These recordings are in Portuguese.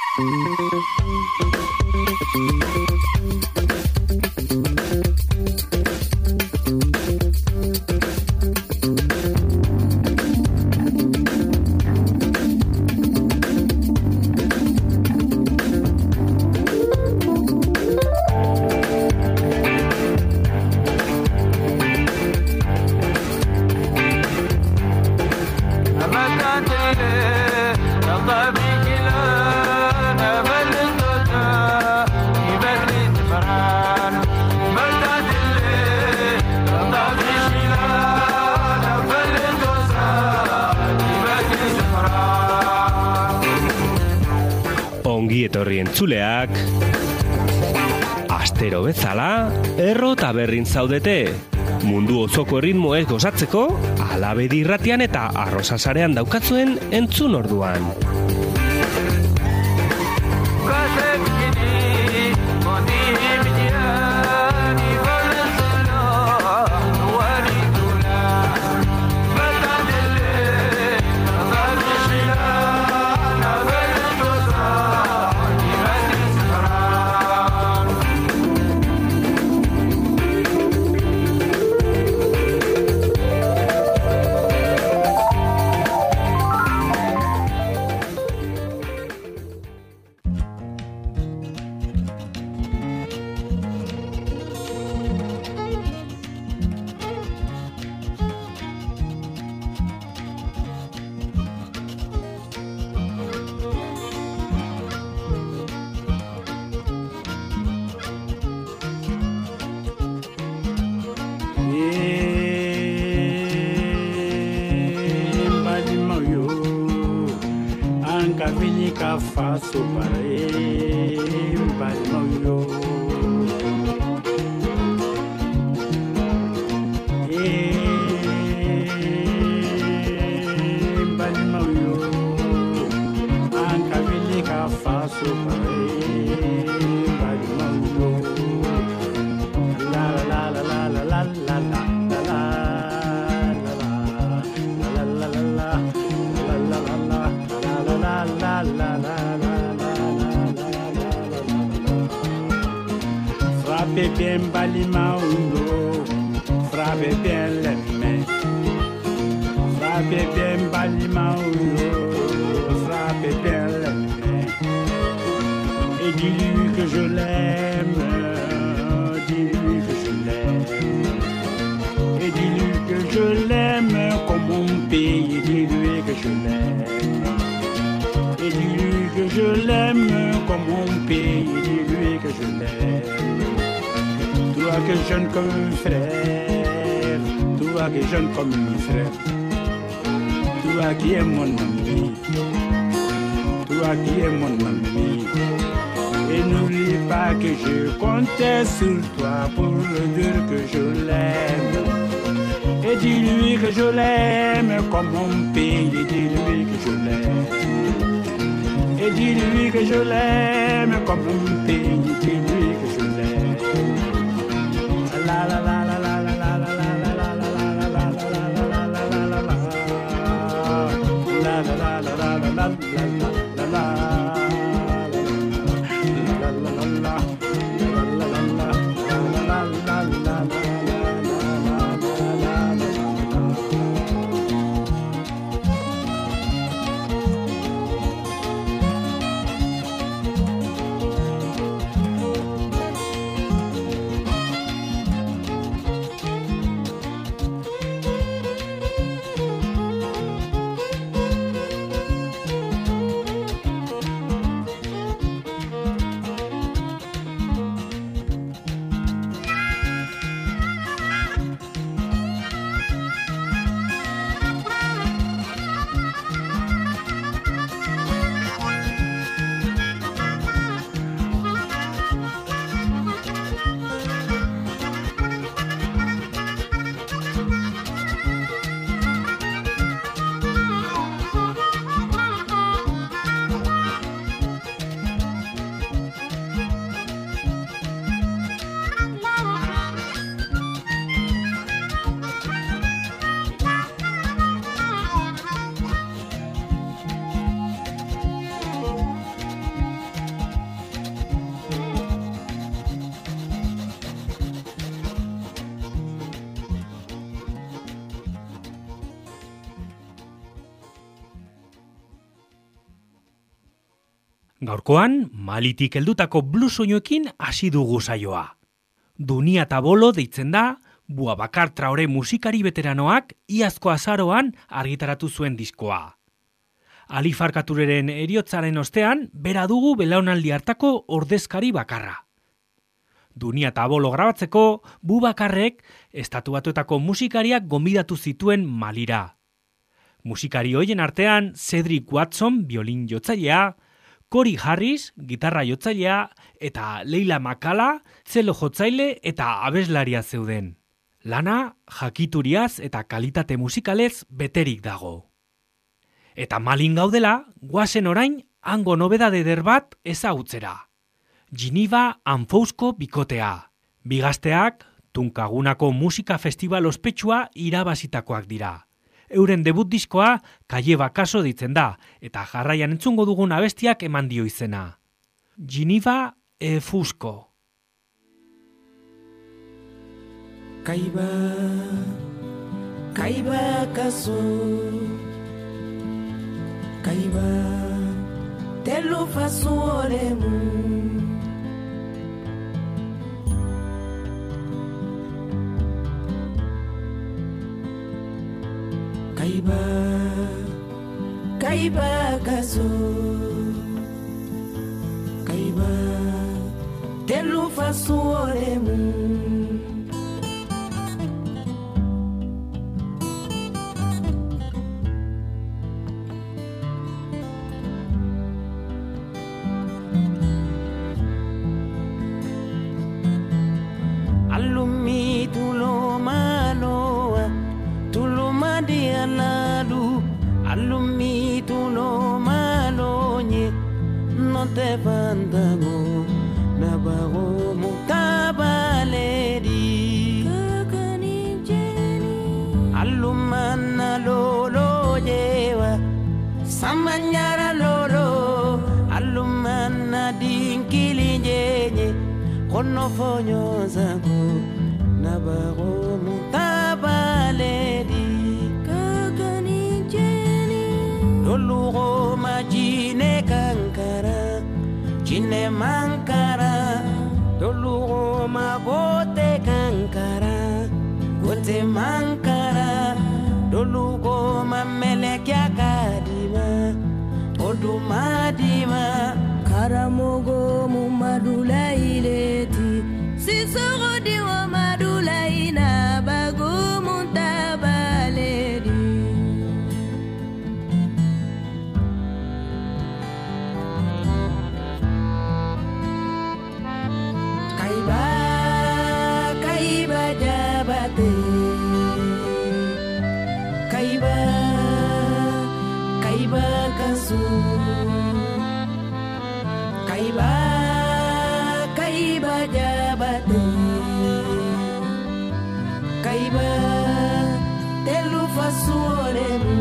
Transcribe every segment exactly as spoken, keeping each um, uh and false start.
Ongi etorri entzuleak, astero bezala, erro taberrin zaudete. Mundu osoko erritmoez gozatzeko, Alabedi irratian eta Arrosasarean daukatzuen entzun orduan. Faço para ele, balmão e balmão anca vinica faço para ele, balmão la la la la la la la la frappez bien Balimaulo, frappez bien les mains, frappez bien Balimaulo, frappez bien les mains, et dis-lui que je l'aime, dis-lui que je l'aime, et dis-lui que je l'aime comme mon pays, dis-lui que je l'aime, et dis-lui que je l'aime comme mon pays, dis-lui que je l'aime. Toi qui es jeune comme un frère, toi qui es jeune comme un frère, toi qui es mon ami, toi qui es mon ami. Et n'oublie pas que je comptais sur toi pour lui dire que je l'aime. Et dis-lui que je l'aime comme mon pays, dis-lui que je l'aime. Et dis-lui que je l'aime comme mon pays, dis-lui que je l'aime. La la la la la la la la la la la la la Gaurkoan, Malitik heldutako blues soinuekin hasi dugu saioa. Dunia eta Bolo deitzen da, Boubacar Traoré musikari veteranoak iazko azaroan argitaratu zuen diskoa. Ali Farkatureren heriotzaren ostean, bera dugu belaunaldi hartako ordezkari bakarra. Dunia eta Bolo grabatzeko, Boubacarrek estatu batuetako musikariak gonbidatu zituen Malira. Musikari hoien artean, Cedric Watson, biolin jotzailea, Cory Harris, gitarra jotzailea, eta Leila Makala, zelo jotzaile eta abeslaria zeuden. Lana, jakituriaz eta kalitate musikalez beterik dago. Eta Malin gaudela, guazen orain, hango nobedade eder bat ezagutzera. Geneva Anfousko bikotea. Bigazteak, Tunkagunako musika festival ospetsua irabazitakoak dira. Euren debut diskoa Kaie Bakaso ditzen da, eta jarraian entzungo dugun abestiak eman dio izena. Geneva Anfousko. Kaiba, Kaiba Kaso, Kaiba, telo faço oremu. Kaiba, Kaiba Kaso, Kaiba, telo faço oremu. Bandango nabago mutabaleri kakani jeni alumana lolo yewa samanyara lolo alumana dinkili jenye kono fonyo zango nabago mutabaleri kakani jeni lolo majine kankara Jine mankara, dolugo ma gote kankara, gote mankara, dolugo ma melekya kadima, odu madima, karamogo mu madula ileti, sisoro diwa madula ina bago muntabaleri. Kaiba, Kaiba Kaso, Kaiba, Kaiba Jabate, Kaiba, telu faço oremu.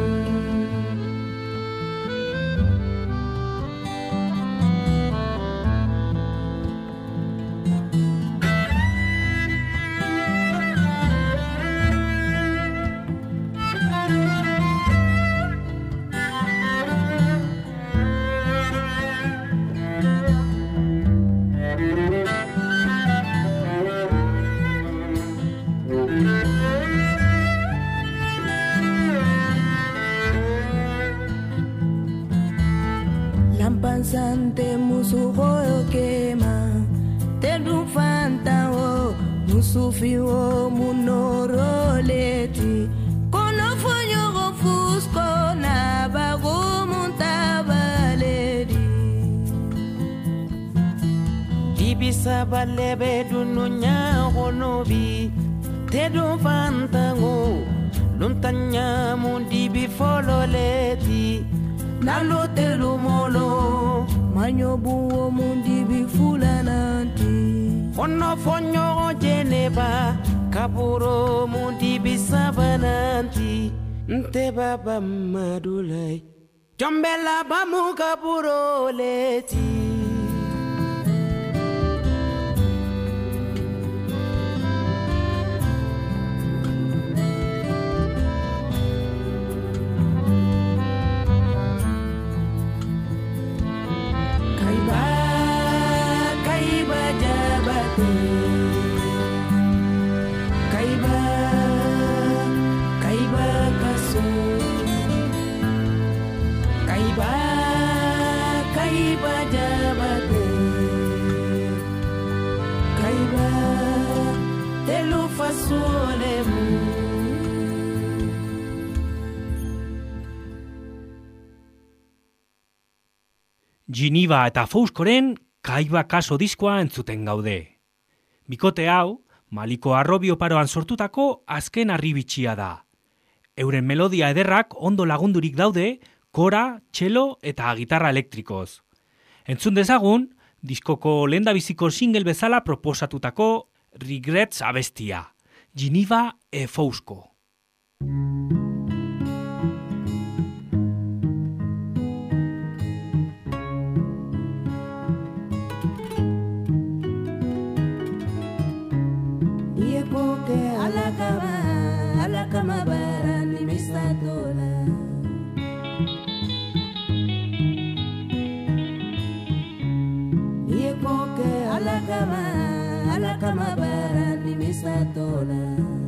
Sante musu hoyo kema Telu fanta o musu fiwo munoroleti Kono fonyo go fusco na bago muntabaleri Dibisa balebe dunu nya honobi Telu fanta o luntanya mundibi fololeti Nalo telu molo manyobu mundi bifulananti Ono fonyo jeneba kapuro mundi bisabananti Nte baba madulai Jombela bamu kapuro leti bate. Kaiba, kaiba kaso. Kaiba, kaiba jabate. Kaiba, telu fasolemu. Geneva eta Fouskoren Kaiba kaso diskoa entzuten gaude. Bikote hau, Maliko Arrobio paroan sortutako azken arribitxia da. Euren melodia ederrak ondo lagundurik daude, kora, txelo eta gitarra elektrikoz. Entzun dezagun, diskoko lehendabiziko single bezala proposatutako Regrets abestia, Geneva e Fousko. Kama barani misatola Yekoke ala kama ala kama barani misatola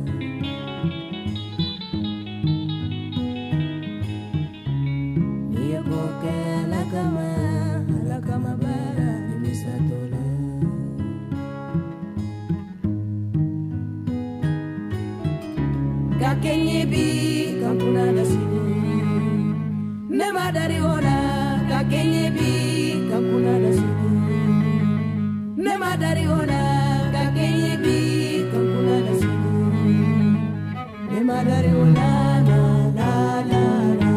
Yekoke ala kama ala kama barani misatola Kakenyebi kampuna nasibu Nema dari ona kakenyebi kampuna nasibu Nema dari ona kakenyebi kampuna nasibu Nema dari ona la la la la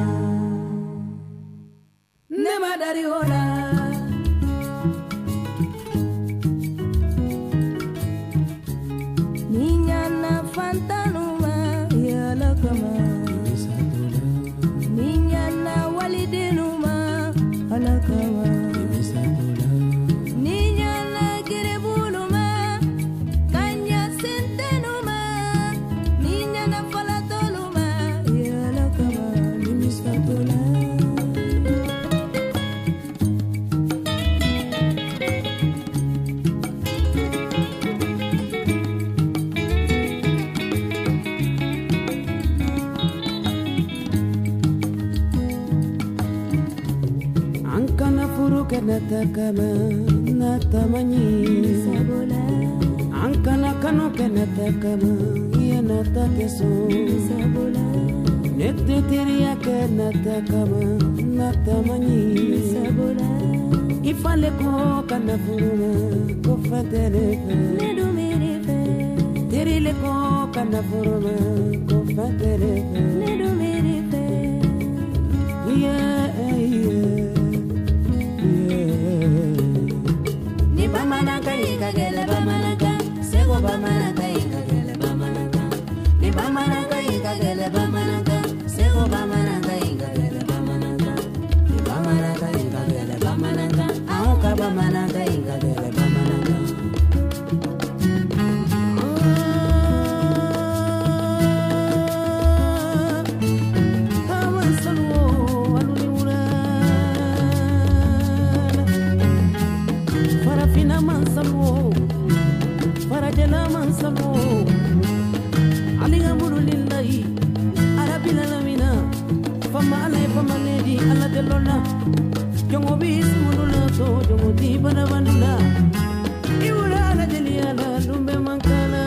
Nema dari ona Niña na fantano Niña na walidenuma alakawa Niña na girebuluma kanya sentenuma Niña na falatoluma alakawa limisatola Natakama natamanyi sabola ankana kano kenatakama ya natakeso sabola neteteria kenatakama natamanyi sabola ifale ko kana furuma ko faterefe nedumirefe terile ko kana furuma ko faterefe nedumirefe yeah yeah Bamanaka ikagele bamanaka sego bamanaka ikagele bamanaka ni bamanaka ikagele bamanaka sego bamanaka ikagele bamanaka ni bamanaka ikagele bamanaka auka bamanaka ikagele bamanaka Fina mansalwo farajana mansalwo alinga murulillahi arabina lamina fama alay fama ledi alla delona jongo bis munula so jongo di bana banula iwura la deliala lumbe mankana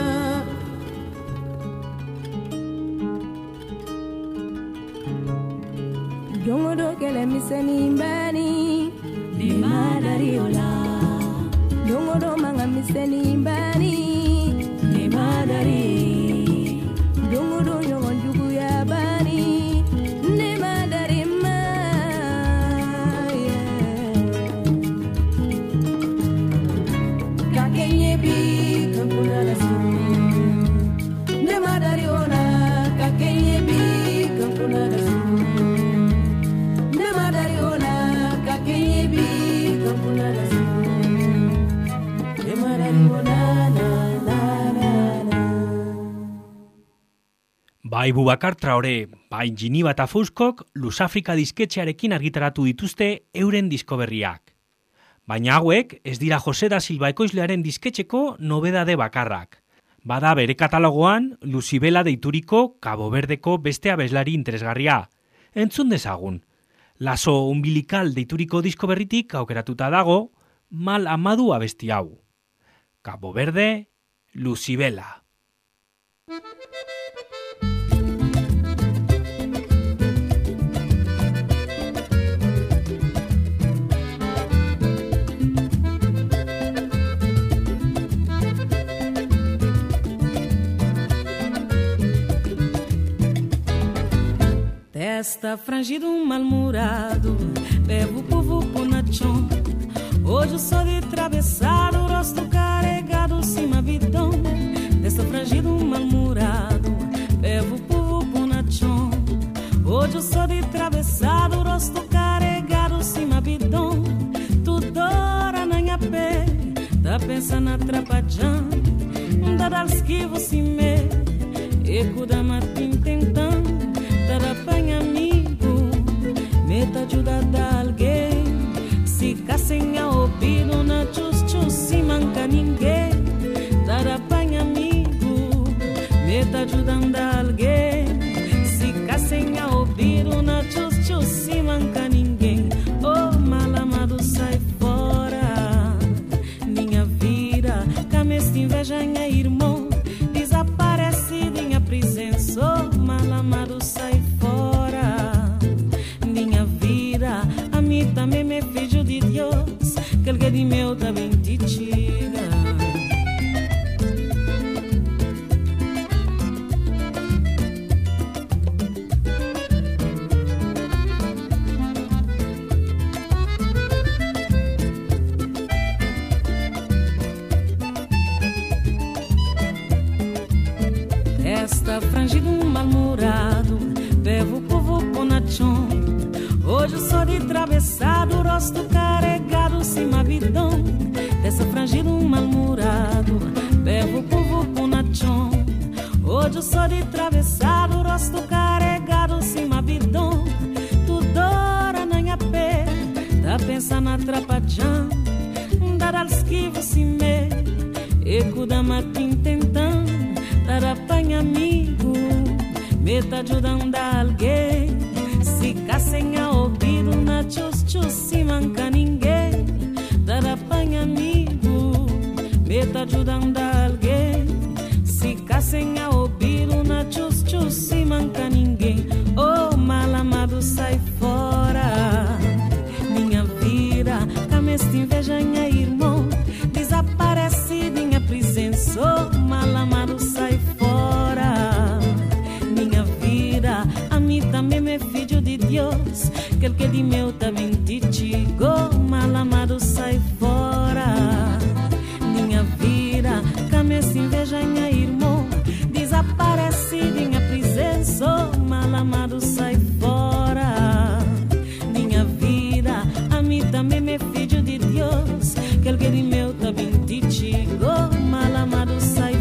jongo do kele miseni mbani di madariola Dongo do manga miseni mbani ni madari Dongo do nyongo njugu ya bani ni madari ma Kakenye bi kampuna nasibu ni madari ona kakenye bi kampuna nasibu ni madari ona kakenye bi kampuna nasibu Bai Bubakar Traore, bai Geneva eta Fouskok Lusafrika disketxearekin argitaratu dituzte euren disko berriak. Baina hauek ez dira Jose da Silva ekoizlearen disketxeko nobedade bakarrak. Bada bere katalogoan Lucibela deituriko Cabo Verdeko beste abeslari interesgarria. Entzun dezagun. Lazo umbilical deituriko disko berritik aukeratuta dago Mal Amadu abesti hau. Cabo Verde, Lucibela. Testa frangido, um mal-humorado, bebo povo ponachon. Hoje o sol de travessado, o rosto carregado, cima vidão. Testa frangido, um mal-humorado, bebo povo ponachon. Hoje o sol de travessado, o rosto carregado, cima vidão. Tudo hora na minha pé, tá pensando atrapalhando. Um dadal esquivo se me, eco da matin tentando. Tarapanha amigo, meta ajuda da alguém. Se cassem a ouvido na tchus-tchus, se manca ninguém. Tarapanha amigo, meta ajuda da alguém. Se cassem a ouvido na tchus-tchus, se manca ninguém. Oh, mal amado, sai fora. Minha vida, camesta inveja, minha irmão. Desaparece minha presença, oh, mal amado, sai fora. Minha vida, a mim também me filho de Deus, que alguém de meu também te tira. Testa frangido, um mal-humorado, bebo povo ponachon. Hoje o sol de travessado, o rosto carregado, cima bidão. Testa frangido, um mal-humorado, bebo povo ponachon. Hoje o sol de travessado, o rosto carregado, cima bidão. Tudo hora na minha pé, tá pensando atrapalhando. Dar esquivo se me, eco da matin tentando. Tarapanha amigo, meta ajudando alguém. Se cassem a ouvido na tchus-tchus, se manca ninguém. Tarapanha amigo, meta ajudando alguém. Se cassem a ouvido na tchus-tchus, se manca ninguém. Oh, mal amado, sai fora. Minha vida, camesta inveja, minha irmão. Desaparece minha presença, oh, mal amado, sai fora. Minha vida, a mim também me filho de Deus, que el que de meu também te digo, mal amado, sai fora. Minha vida, camesta inveja, minha irmão. Desaparece minha presença, oh, mal amado, sai fora. Minha vida, a mim também me filho de Deus, que el que de meu também te digo, mal amado, sai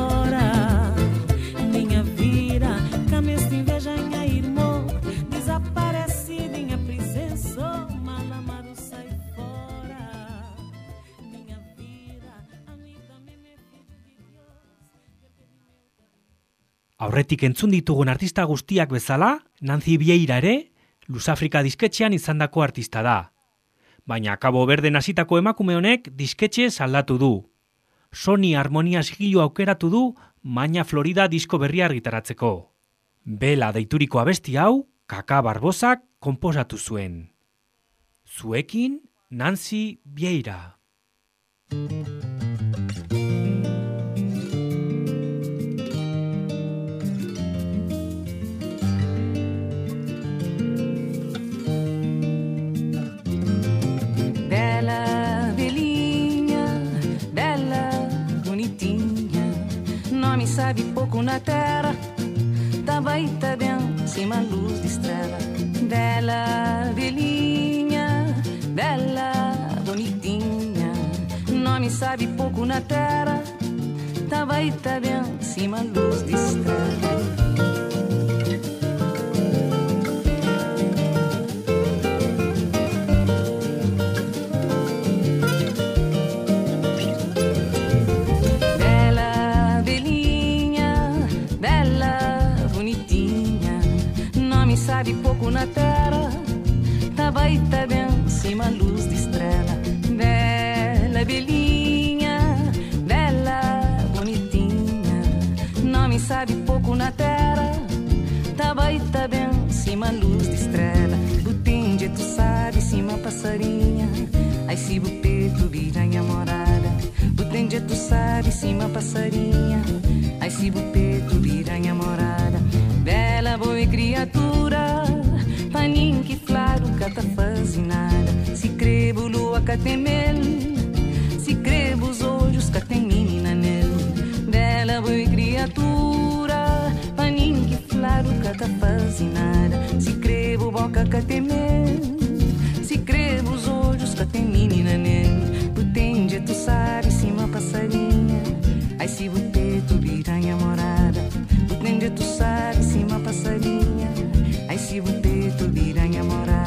fora. Minha vida, camesta inveja, minha irmão. Desaparece minha presença, mal amado, sai fora. Minha vida, a mim também me filho de Deus. Aurretik entzun ditugun artista guztiak bezala, Nancy Vieira ere, Lusafrika disketxean izandako artista da. Baina Cabo Verden hasitako emakume honek disketxe aldatu du. Sony Harmonia sigilu aukeratu du Maña Florida disko berria argitaratzeko. Bela deituriko abesti hau, Kaka Barbosak konposatu zuen. Zuekin, Nancy Vieira. Bela, belinha, bela, bonitinha. Nome sabe pouco na terra, tava aí tá dentro, cima luz de estrela. Bela, belinha, bela, bonitinha. Nome sabe pouco na terra, tava aí tá dentro, cima luz de estrela. luz de estrela. Bela, belinha, bela, bonitinha, nome sabe pouco na terra, tava e tá bem, cima luz de estrela. Butende, tu sabe, cima passarinha, ai se bupeto, biranha morada. Butende, tu sabe, cima passarinha, ai se bupeto, biranha morada. Bela, boa criatura, paninho que claro, cata faz nada. Se crebo, lua, catemel, se crebo, os olhos, catem menina nele. Bela, boa criatura, paninho que claro, cata faz nada. Se crebo, boca, catemel, se crebo, os olhos, catem menina nele. Butende, tu sabe, cima passarinha, ai se bupeto, biranha morada. Butende, tu sabe, cima passarinha, ai se bupeto, biranha morada.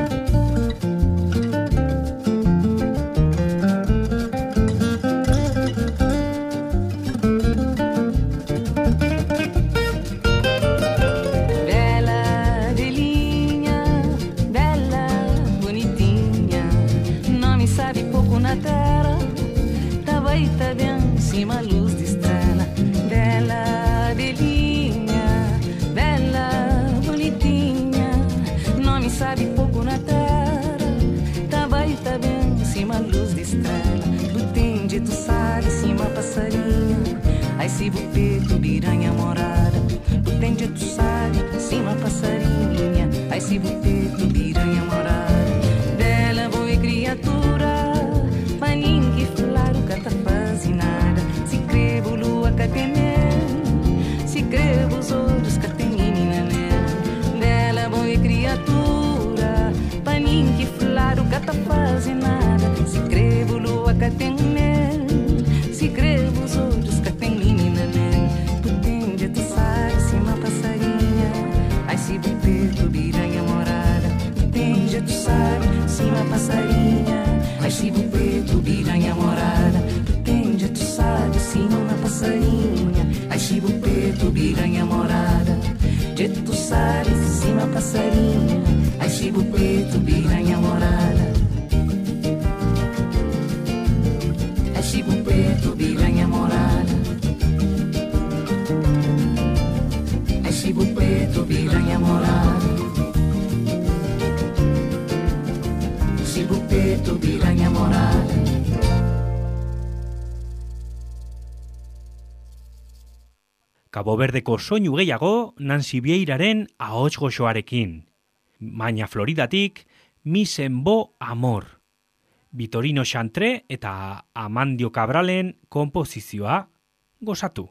Bela, belinha, bela, bonitinha, nome sabe pouco na terra, tava e tá bem, cima luz de estrela. Bela, belinha, bela, bonitinha, nome sabe pouco na terra, tava e tá bem, cima luz de estrela. Butende, tu sabe, cima passarinha, ai se bupeto, biranha morada. Butende, tu sabe, cima passarinha, ai se bupeto, biranha morada. Bela, boa criatura, paninho que claro, cata faz nada. Se crebo, lua, catemel, se crebo, os olhos, catem menina nela. Bela, boa criatura, paninho que claro, cata faz nada. Se crebo, lua, catemel, se crebo, os olhos, catem menina nela. Butende, tu sabe, cima passarinha, ai se bupeto, biranha morada. Butende, tu sabe, cima passarinha, ai se bupeto, biranha morada. Butende, tu sabe, cima passarinha, ai se bupeto, biranha morada. De tu sabe, cima passarinha, ai se bupeto, biranha morada. Ai se bupeto, biranha morada. Ai se bupeto, biranha morada. Se bupeto, biranha morada. Cabo Verdeko soinu gehiago Nancy Vieiraren ahots goxoarekin. Baina Floridatik Misembo Amor. Vitorino Chantre eta Amandio Cabralen konposizioa gozatu.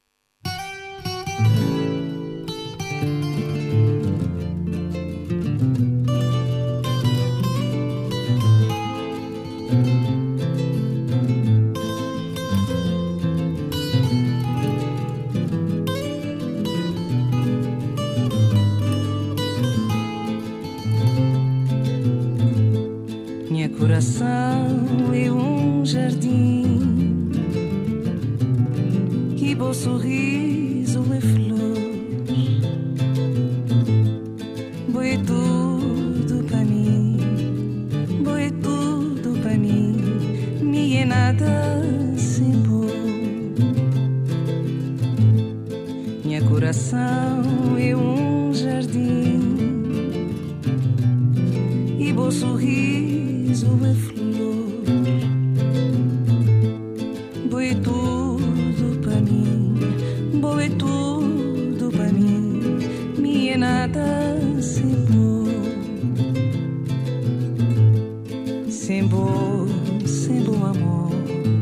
Coração é um jardim, que bom sorriso é flor, boi tudo pra mim, boi tudo pra mim, me é nada sem bom. Minha coração é um jardim, e bom sorriso é flor, boi tudo pra mim, boi tudo pra mim, me é nada sem bom, sem bom, sem bom amor,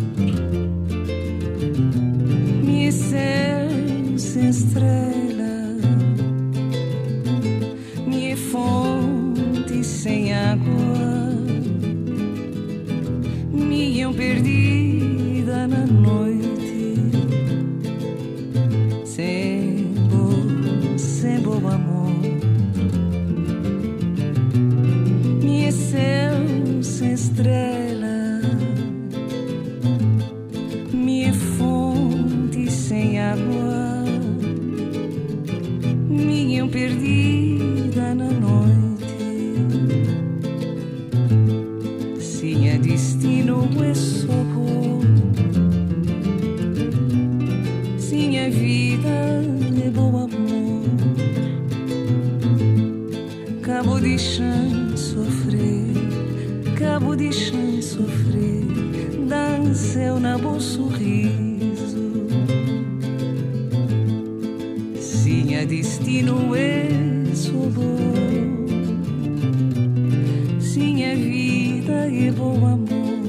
me é céu sem estrela, me é fonte sem água, minha perdida na noite, sem bom, sem bom amor, minha céu sem estrela, minha fonte sem água, minha perdida na noite, deixem sofrer, dança na bom sorriso. Sim, a destino é bom. Sim, a vida é bom amor.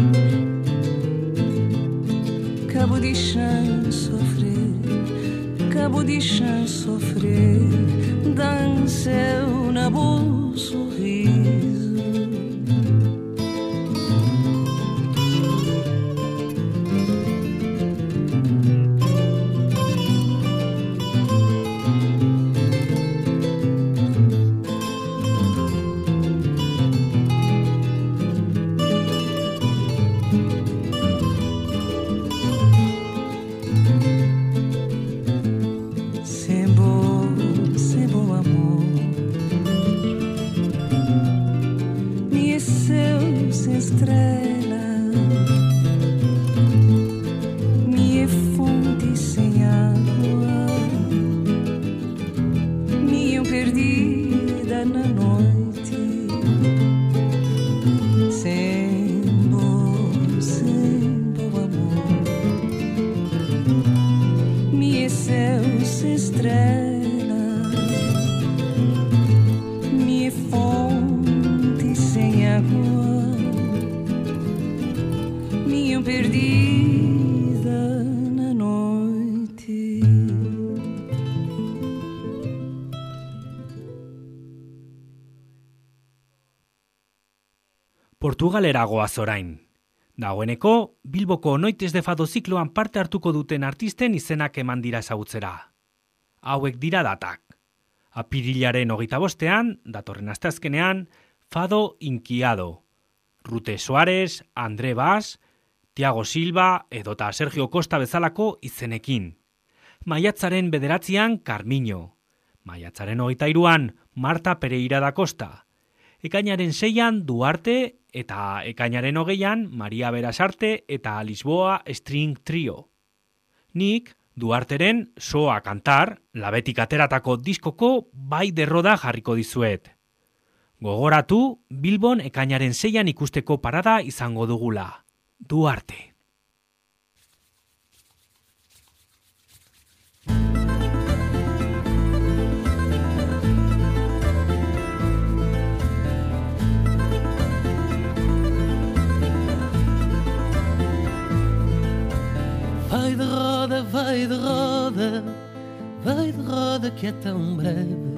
Cabo de chão sofrer, cabo de chão sofrer, dança na bom sorriso. Portugalera goaz orain. Dagoeneko, Bilboko Noites de Fado zikloan parte hartuko duten artisten izenak eman dira ezagutzera. Hauek dira datak. Apirilaren hogeita bostean, datorren asteazkenean, Fado Inkiado. Rute Suárez, Andre Bas, Tiago Silva edota Sergio Costa bezalako izenekin. Maiatzaren bederatzian, Carmiño. Maiatzaren hogeita hiruan, Marta Pereira da Costa. Ekainaren seian, Duarte, eta ekainaren hogeian, Maria Berasarte eta Lisboa String Trio. Nik, Duarteren Soa Kantar, labetik ateratako diskoko bai derroda jarriko dizuet. Gogoratu, Bilbon ekainaren seian ikusteko parada izango dugula. Duarte. Vai de roda, vai de roda, vai de roda que é tão breve.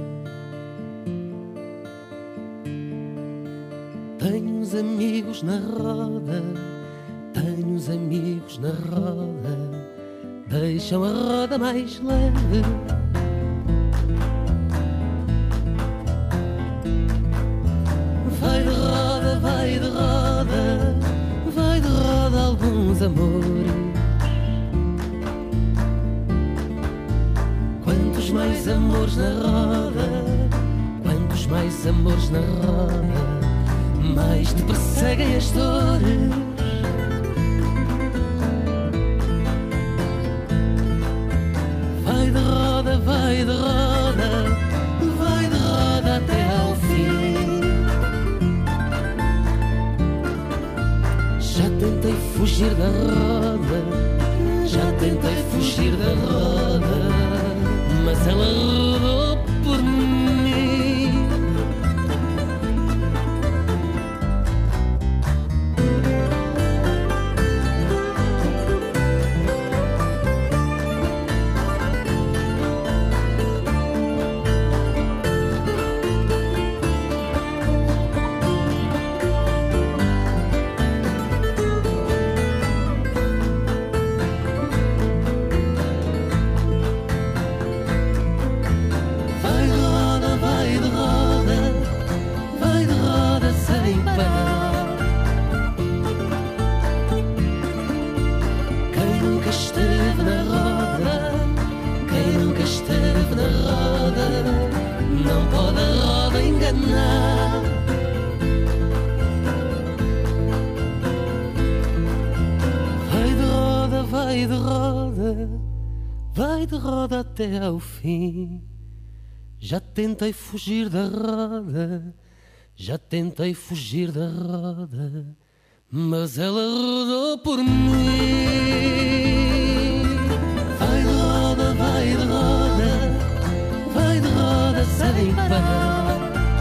Tenho uns amigos na roda, tenho uns amigos na roda, deixam a roda mais leve. Vai de roda, vai de roda, vai de roda alguns amores. Quantos mais amores na roda, quantos mais amores na roda, mais te perseguem as dores. Vai de roda, vai de roda, vai de roda até ao fim. Já tentei fugir da roda, já tentei fugir da roda, mas ela rodou por mim. Até ao fim. Já tentei fugir da roda, já tentei fugir da roda, mas ela rodou por mim. Vai de roda, vai de roda, vai de roda sem parar.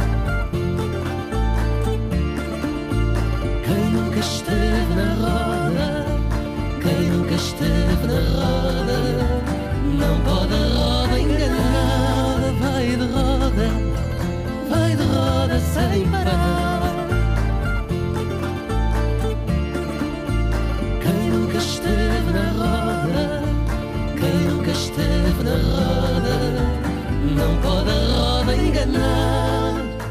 Quem nunca esteve na roda, quem nunca esteve na roda, não pode a roda enganar. Vai de roda, vai de roda sem parar. Quem nunca esteve na roda, quem nunca esteve na roda, não pode a roda enganar.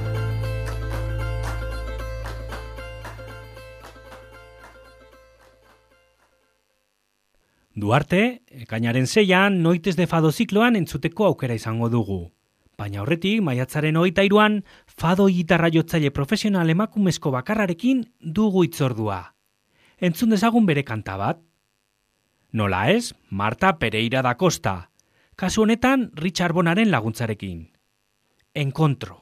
Duarte, ekainaren seian, Noites de Fado zikloan entzuteko aukera izango dugu. Baina horretik, maiatzaren hogeita hiruan, fado gitarra jotzaile profesional emakumezko bakarrarekin dugu itzordua. Entzun dezagun bere kanta bat. Nola ez, Marta Pereira da Costa. Kasu honetan, Richard Bonaren laguntzarekin. Enkontro.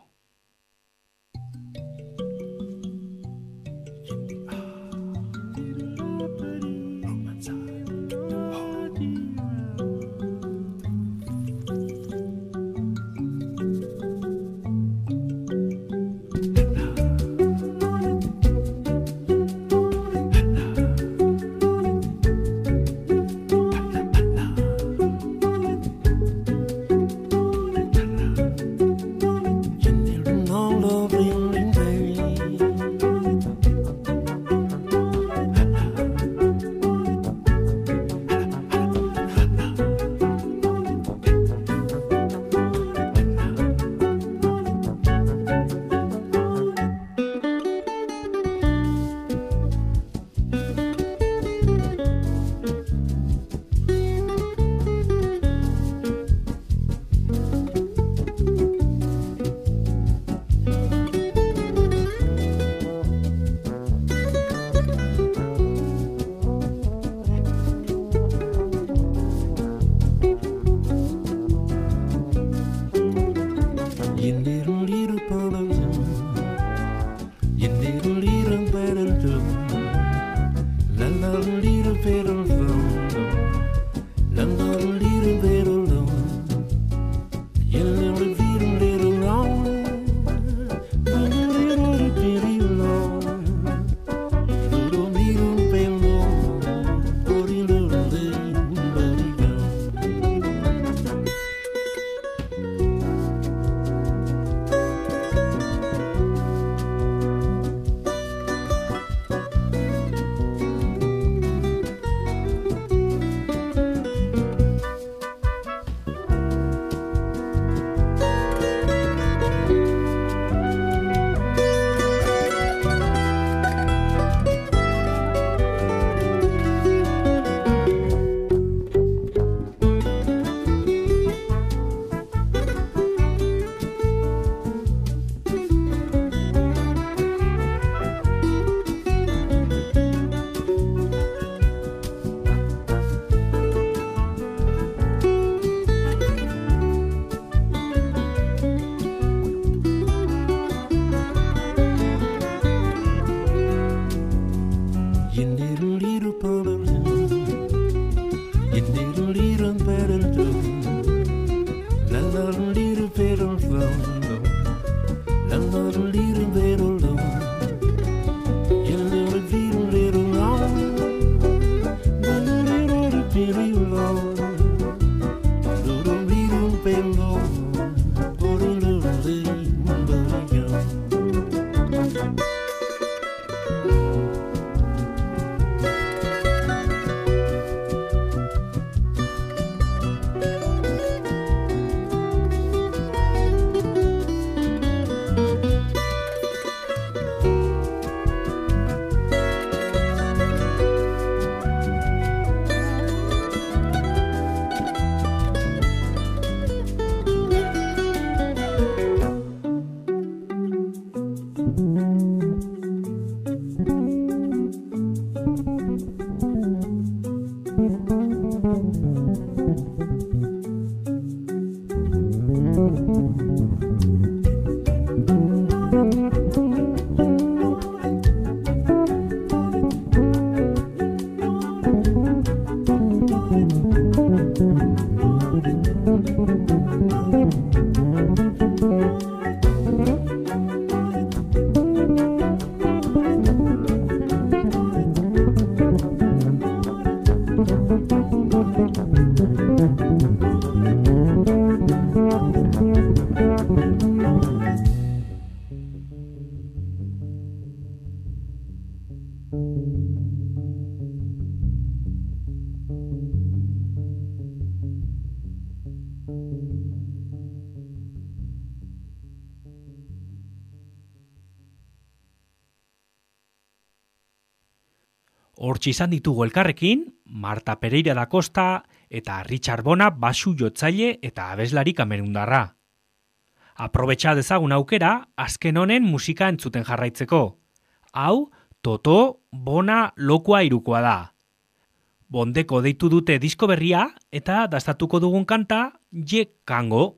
Hortxe izan ditugu elkarrekin, Marta Pereira da Costa eta Richard Bona basu jotzaile eta abeslari kamerundarra. Aprobetxa dezagun aukera, azken honen musika entzuten jarraitzeko. Hau, Toto, Bona, Lokua irukoa da. Bondeko deitu dute disko berria eta dastatuko dugun kanta, Je Kango.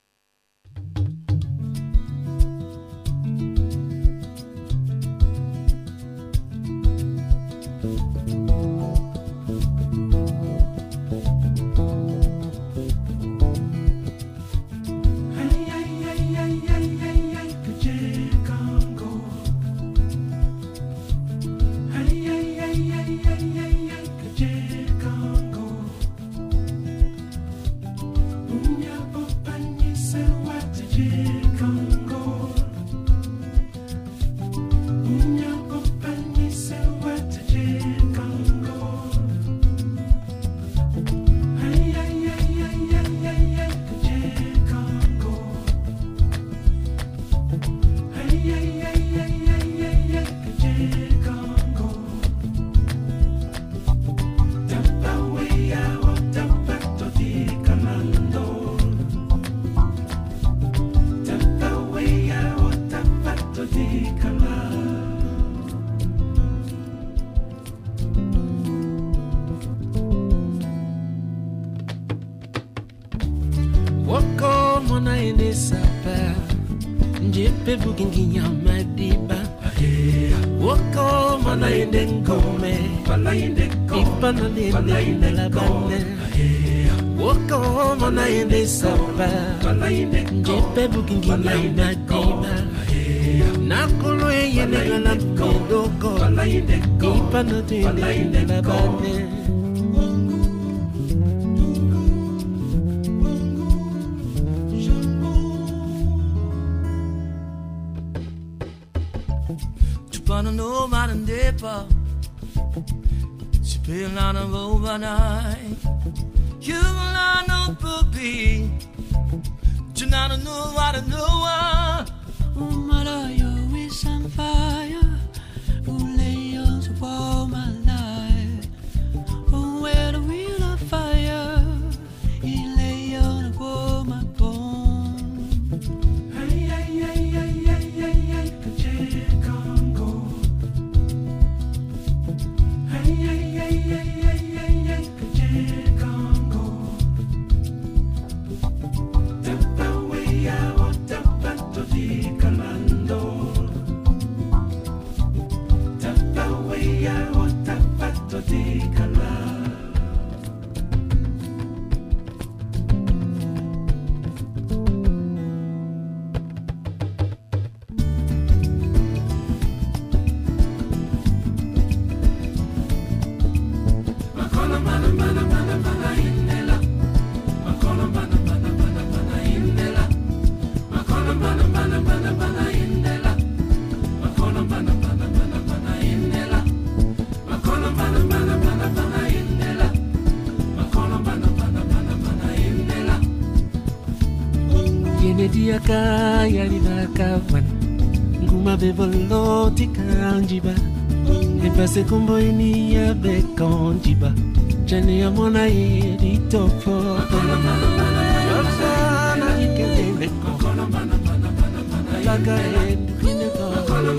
Diaka yalina kavan nguma bevoloti kanjiba e passe combo ini ya be kanjiba jane ya mona e di topo na ikele ko la ga e fine ko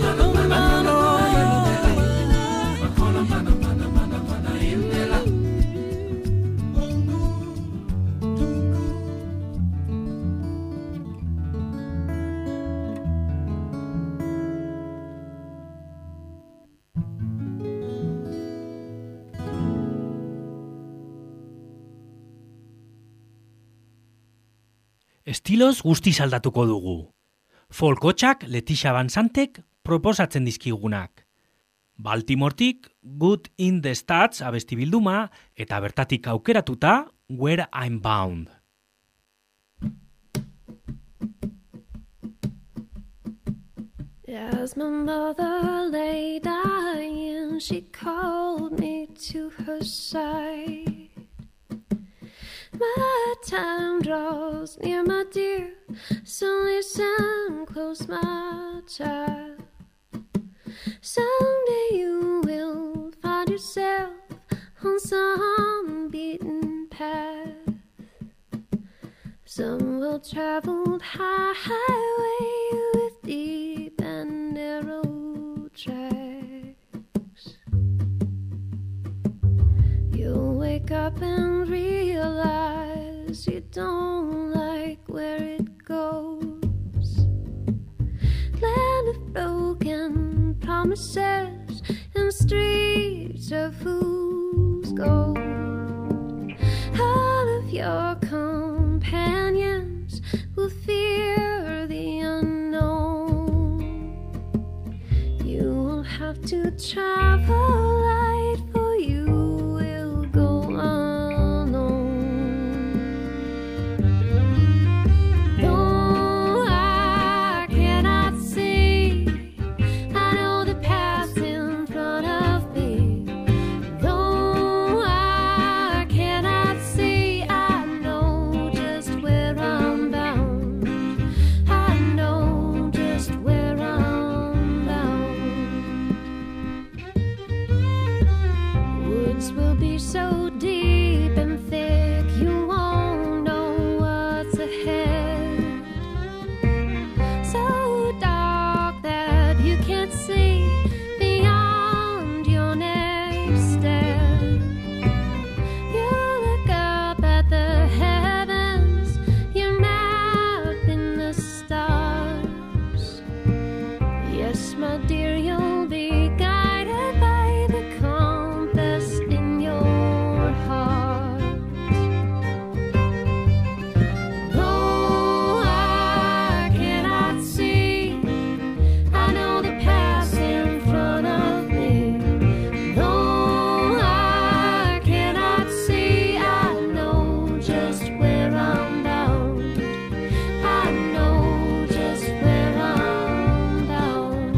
Estiloz guztiz aldatuko dugu. Folkotxak Leticia Van Santek proposatzen dizkigunak. Baltimoretik Good in the Stats abesti bilduma eta bertatik aukeratuta Where I'm Bound. As my mother lay dying, she called me to her side. My time draws near, my dear, so listen close, my child. Someday you will find yourself on some beaten path, some well-traveled highway with deep and narrow tracks. You'll wake up and realize you don't like where it goes. Land of broken promises and streets of fool's gold. All of your companions will fear the unknown. You will have to travel light, for you will go unknown. Though I cannot see, I know the path in front of me. Though I cannot see, I know just where I'm bound. I know just where I'm bound. Woods will be so deep and thick, you won't know what's ahead. So dark that you can't see beyond your next step. You look up at the heavens, you're mapping the stars. Yes, my dear, you'll be guided by the compass in your heart. Though I cannot see, I know the path in front of me. Though I cannot see, I know just where I'm bound. I know just where I'm bound.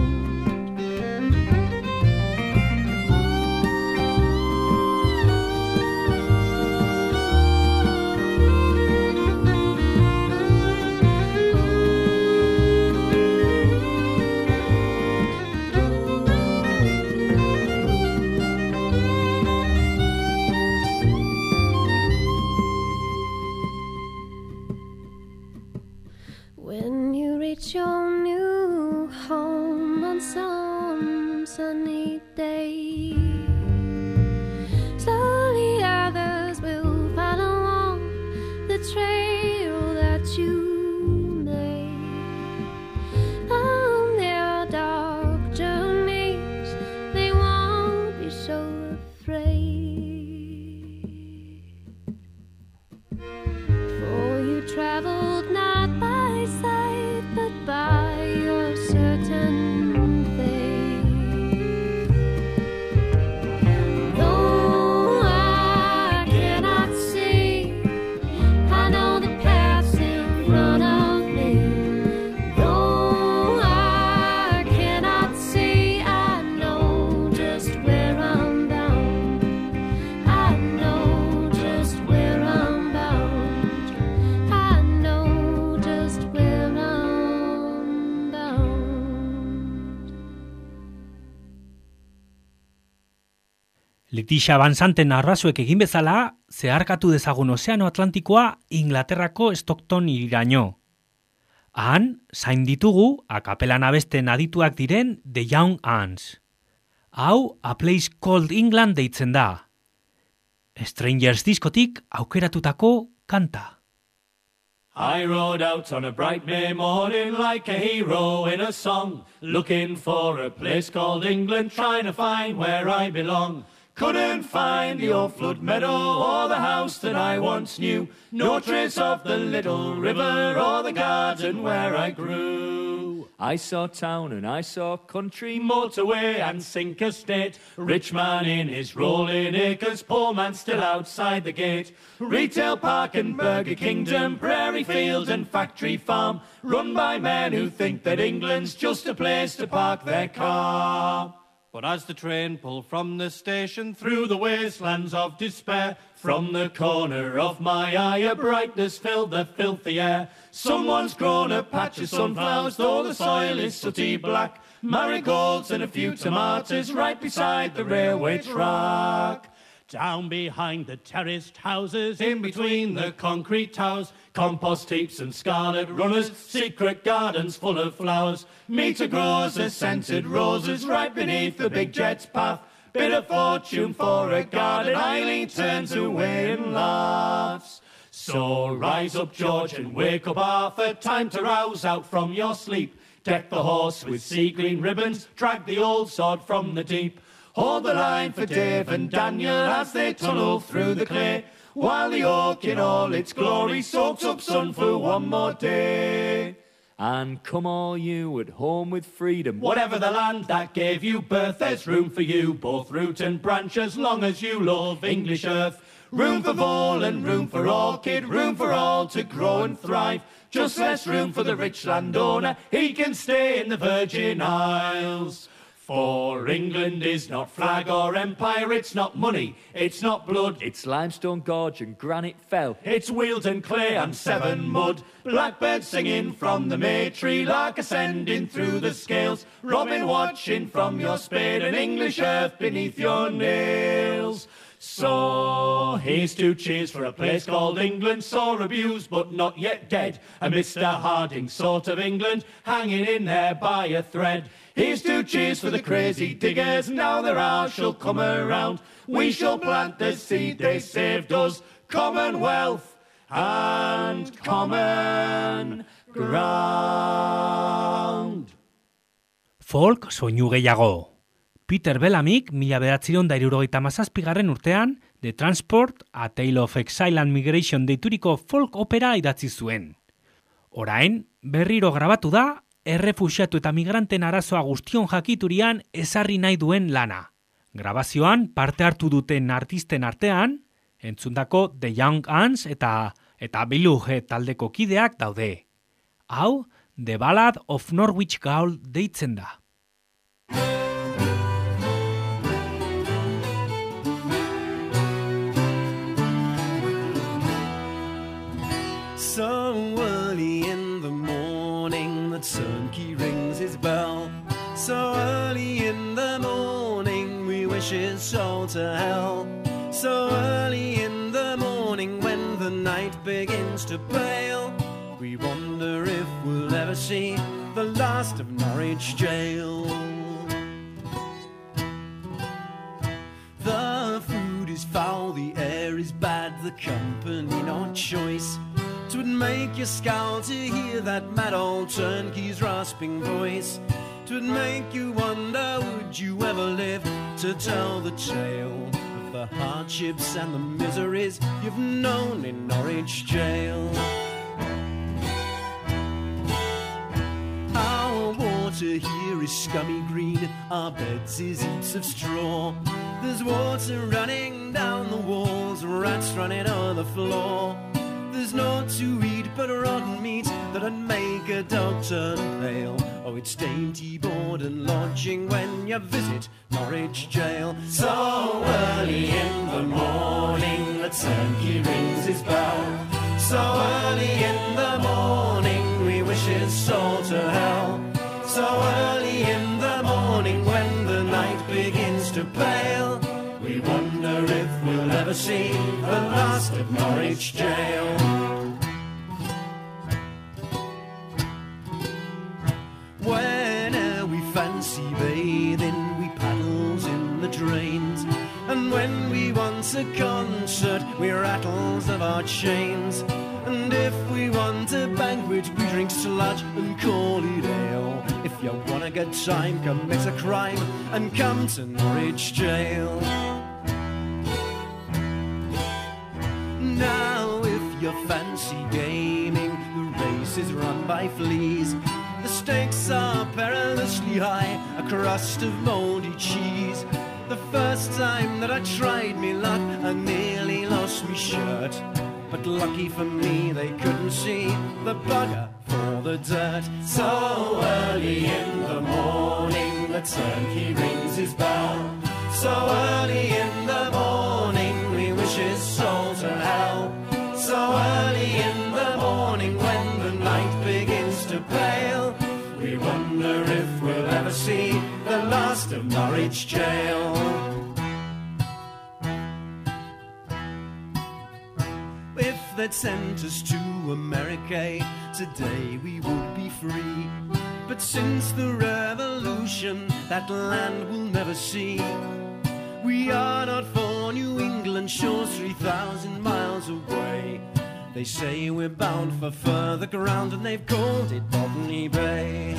When you reach your new home on some sunny day, slowly others will follow along the trail that you made. On their dark journeys, they won't be so afraid. For you traveled not by sight, but by your certain faith. Though I cannot see, I know the path in front of me. Though I cannot see, I know just where I'm bound. I know just where I'm bound. I know just where I'm bound. Letitia Van Santen arrazuek egin bezala, zeharkatu dezagun Ozeano Atlantikoa Inglaterrako Stockton iriraino. Han, zain ditugu, akapelan abesten adituak diren The Young Ants. Hau, A Place Called England deitzen da. Strangers diskotik aukeratutako kanta. I rode out on a bright May morning like a hero in a song, looking for a place called England, trying to find where I belong. Couldn't find the old flood meadow or the house that I once knew. No trace of the little river or the garden where I grew. I saw town and I saw country, motorway and sink estate. Rich man in his rolling acres, poor man still outside the gate. Retail park and burger kingdom, prairie field and factory farm, run by men who think that England's just a place to park their car. But as the train pulled from the station through the wastelands of despair, from the corner of my eye a brightness filled the filthy air. Someone's grown a patch of sunflowers, though the soil is sooty black. Marigolds and a few tomatoes right beside the railway track. Down behind the terraced houses, in between the concrete towers, compost heaps and scarlet runners, secret gardens full of flowers. Meter grows as scented roses right beneath the big jet's path. Bit of fortune for a garden, Eileen turns away and laughs. So rise up, George, and wake up, Arthur, time to rouse out from your sleep. Deck the horse with sea green ribbons, drag the old sword from the deep. Hold the line for Dave and Daniel as they tunnel through the clay, while the oak in all its glory soaks up sun for one more day. And come all you at home with freedom, whatever the land that gave you birth, there's room for you, both root and branch, as long as you love English earth. Room for vole and room for orchid, room for all to grow and thrive. Just less room for the rich landowner, he can stay in the Virgin Isles. For England is not flag or empire, it's not money, it's not blood. It's limestone gorge and granite fell, it's Wealdon clay and Severn mud. Blackbird singing from the May tree, lark ascending through the scales, robin watching from your spade, and English earth beneath your nails. So here's two cheers for a place called England, sore abused but not yet dead, a Mister Harding sort of England, hanging in there by a thread. Here's two cheers for the crazy diggers, now their hour shall come around. We shall plant the seed they saved us, Commonwealth and common ground. Folk soinu gehiago. Peter Bellamyk mila bederatziehun eta hirurogeita hamazazpigarren urtean The Transport, A Tale of Exile and Migration deituriko folk opera idatzi zuen. Orain, berriro grabatu da, errefuxiatu eta migranten arazoa guztion jakiturian ezarri nahi duen lana. Grabazioan parte hartu duten artisten artean, entzundako The Young Uns eta eta Beluge taldeko kideak daude. Hau, The Ballad of Norwich Gaol deitzen da. So early in the morning the turnkey rings his bell. So early in the morning we wish his soul to hell. So early in the morning when the night begins to pale, we wonder if we'll ever see the last of Norwich Jail. The food is foul, the air is bad, the company not choice. 'Twould make you scowl to hear that mad old turnkey's rasping voice. 'Twould make you wonder, would you ever live to tell the tale of the hardships and the miseries you've known in Norwich Jail? Our water here is scummy green, our beds is heaps of straw. There's water running down the walls, rats running on the floor. There's naught to eat but rotten meat that'd make a dog turn pale. Oh, it's dainty board and lodging when you visit Norwich Jail. So early in the morning the turnkey rings his bell. So early in the morning we wish his soul to hell. So early in the morning when the night begins to pale, we wonder if we'll ever see the last of Norwich Jail. When we fancy bathing, we paddles in the drains. And when we want a concert, we rattles of our chains. And if we want a banquet, we drink sludge and call it ale. If you want a good time, commit a crime and come to Norwich Jail. Now if you fancy gaming, the race is run by fleas. The stakes are perilously high, a crust of mouldy cheese. The first time that I tried me luck, I nearly lost me shirt. But lucky for me they couldn't see the bugger for the dirt. So early in the morning the turnkey rings his bell. So early in the morning we wish his soul to hell. So early in the morning when the night begins to pale, we wonder if we'll ever see the last of Norwich Jail. If they'd sent us to America, today we would be free. But since the revolution, that land we'll never see. We are not for New England shores three thousand miles away. They say we're bound for further ground and they've called it Botany Bay.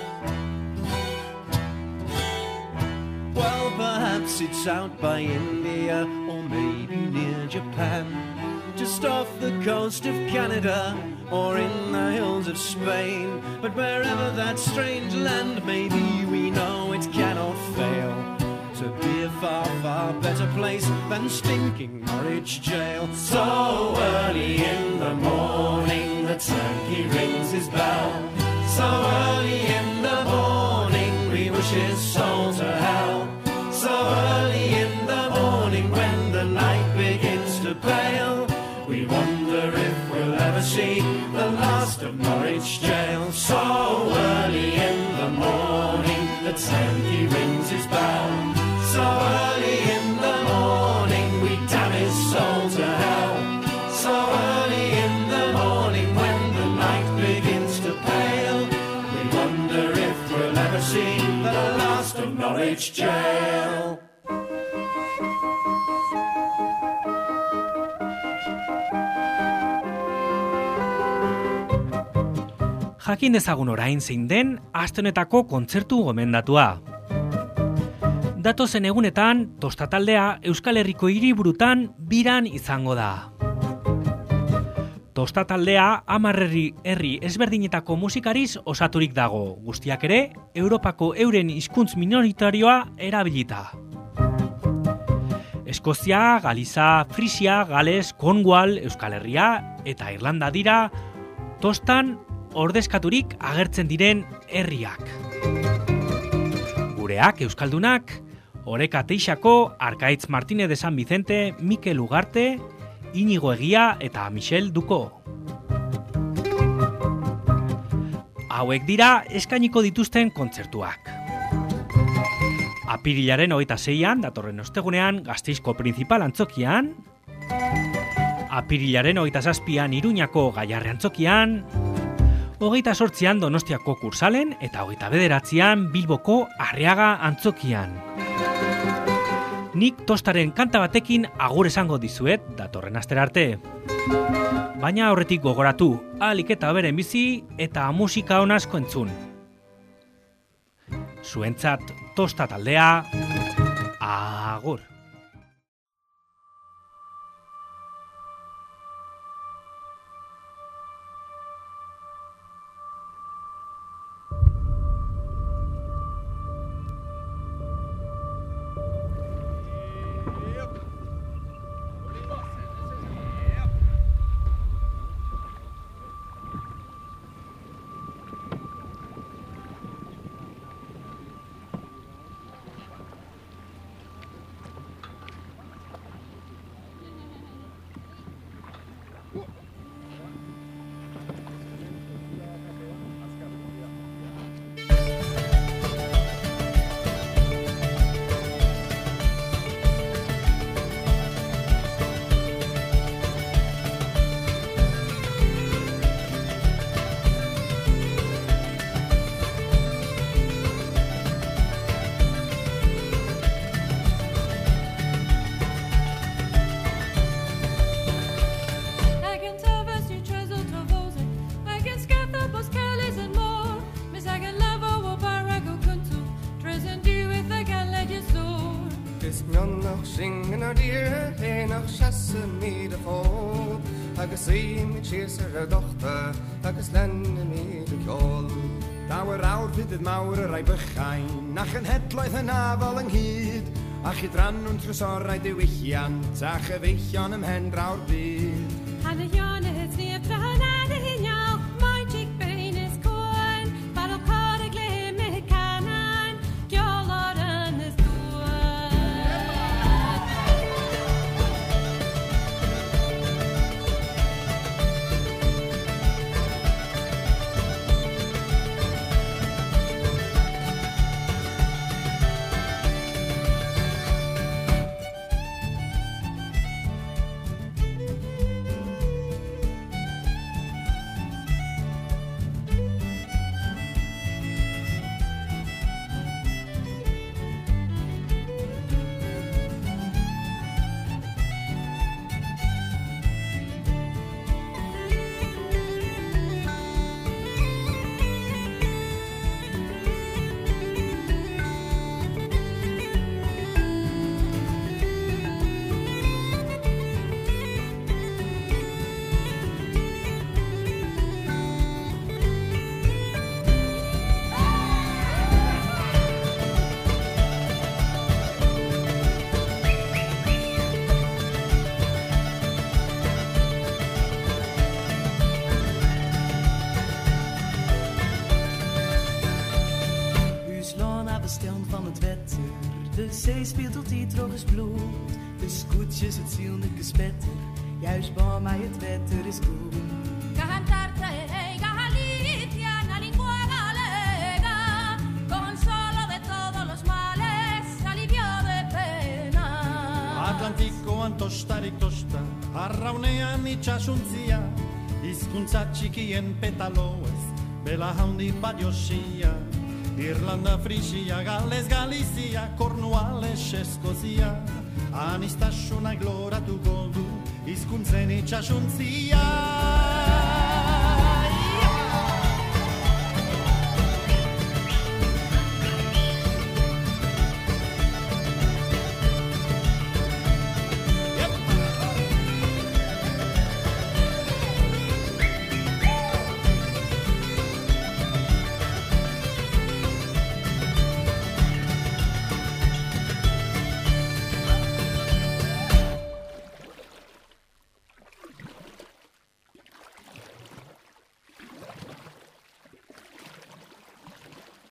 Well, perhaps it's out by India or maybe near Japan, just off the coast of Canada or in the hills of Spain. But wherever that strange land may be, we know it cannot fail to be a far, far better place than stinking Norwich Jail. So early in the morning the turnkey rings his bell. So early in the morning we wish his soul to hell. So early in the morning when the night begins to pale, we wonder if we'll ever see the last of Norwich Jail. So early in the morning the turnkey rings his bell. So early in the morning we damn his soul to hell. So early in the morning when the night begins to pale, we wonder if we'll ever see the last of Norwich Jail. Jakin dezagun orain zein den aste honetako kontzertu gomendatua. Datozen egunetan, Tosta taldea Euskal Herriko hiriburutan biran izango da. Tosta taldea hamar herri herri ezberdinetako musikariz osaturik dago, guztiak ere Europako euren hizkuntz minoritarioa erabilita. Eskozia, Galiza, Frisia, Gales, Cornwall, Euskal Herria eta Irlanda dira Tostan ordezkaturik agertzen diren herriak. Gureak, euskaldunak, Oreka Teixako, Arkaitz Martínez de San Vicente, Mikel Ugarte, Inigo Egia eta Michel Duko. Hauek dira eskainiko dituzten kontzertuak. Apirilaren hogeita seian, datorren ostegunean, Gasteizko Printzipal Antzokian, apirilaren hogeita zazpian Iruñako Gaiarre Antzokian, hogeita sortzian Donostiako Kursalen eta hogeita bederatzian Bilboko Arriaga Antzokian. Nik Tostaren kanta batekin agur esango dizuet datorren astera arte. Baina aurretik gogoratu, ahalik eta beren bizi eta musika on asko entzun. Zuentzat Tosta taldea, agur. agus sí mit séar a dochta agus lenne mí de ceol. Tá war áir vid mára ra bechain nach an hetlaith an ábal an híd ach i dran und tresóraid i wichian tach a wich an am hendraur byd. Hanna Jana het sneef tra hanna hinjal mein chick bein is coin battle card a glem me canan gjolar an is zee speelt tot die droog is bloed. De scootjes, het ziellijke spetter. Juist bij mij het wetter is goed. Cantarte e Galicia, una lingua galega, consolo de todos los males, alivio de pena. Atlantiko antostarik tosta, arraunean itxasuntzia, hizkuntza txikien petaloez, bela handi bat josia. Irlanda, Frisia, Gales, Galizia, Cornuales, Eskozia, anistasunak loratuko du, hizkuntzen itxasuntzia.